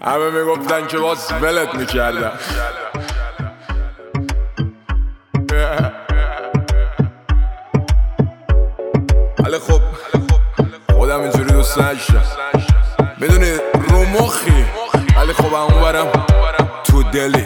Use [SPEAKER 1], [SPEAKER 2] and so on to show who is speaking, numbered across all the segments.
[SPEAKER 1] همه میگفتن که باز ولت میکردم. ولی خب خودم اینجوری دوست نداشتم، میدونی رو مخی، ولی خب همون برم تو دلی.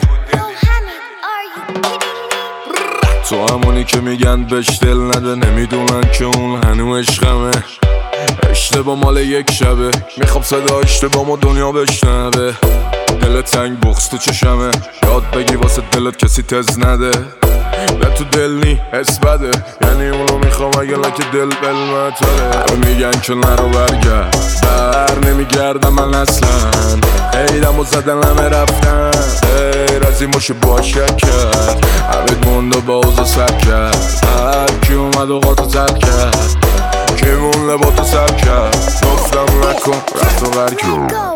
[SPEAKER 1] تو همونی که میگن بهش دل نده، نمیدونن که اون هنو عشقمه. اشتباه مال یک شبه، میخوام صدا اشتباه دنیا بشنوه. دل تنگ بغض تو چشمه، یاد بگی واسه دلت کسی تز نده. نه تو دل نی حس بده، یعنی اونو میخوام اگه لکه دل بلمتره. همه میگن که نرو برگرد، بر نمیگردم من اصلا. ایدم و زدن همه رفتن، غیر از این باشه باشک کرد. همه موند و بازو سر کرد، هر کی اومد و قاطو تر کرد. کی مونده با تو سر کرد، گفتم نکن رفت و برکن.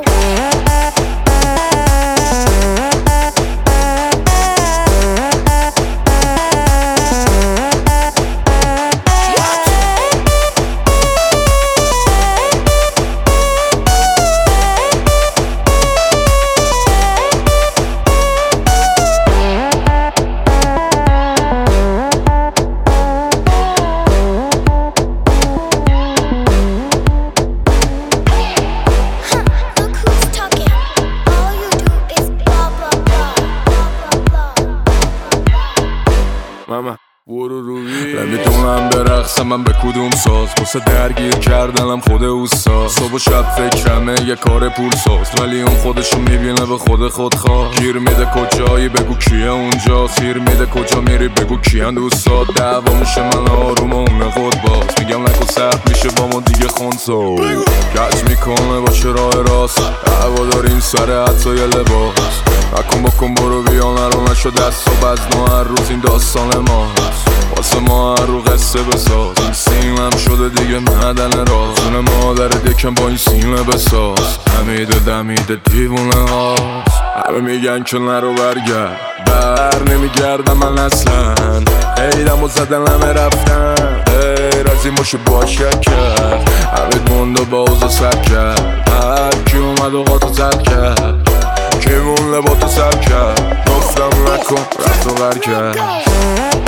[SPEAKER 1] ماما برو روی نمیدونم برقصم من به کدوم ساز، واسه درگیر کردنم خود اوستا. صبح و شب فکرمه یه کار پول ساز، ولی اون خودشو میبینه به خود خواه. گیر میده کجایی بگو کیه اونجا، سیر میده کجا میری بگو کیان دوستات. دعوا میشه من آروم و اونه خود باز، میگم نکن سخت میشه با ما دیگه خونسا. کج میکنه باشه راه راست، هوا داریم سر حتی یه لباس. بکن برو بیا نرو نشو دست و بزن، هر روز این داستان ماست. واسه ما هر رو قصه بساز، این سیمم شده دیگه معدن راز. اون مادر دکم با این سیمه بساز، همیده دمیده دیوونه هاست. همه میگن که نرو برگرد، بر نمیگردم من اصلا. ایدم و زدن همه رفتن، غیر از این باشه باشک کرد. همه موند و بازو سر کرد، هر کی اومد و قاطو تر کرد. کی مونده با تو سر کرد، گفتم نکن رفت و برکرد.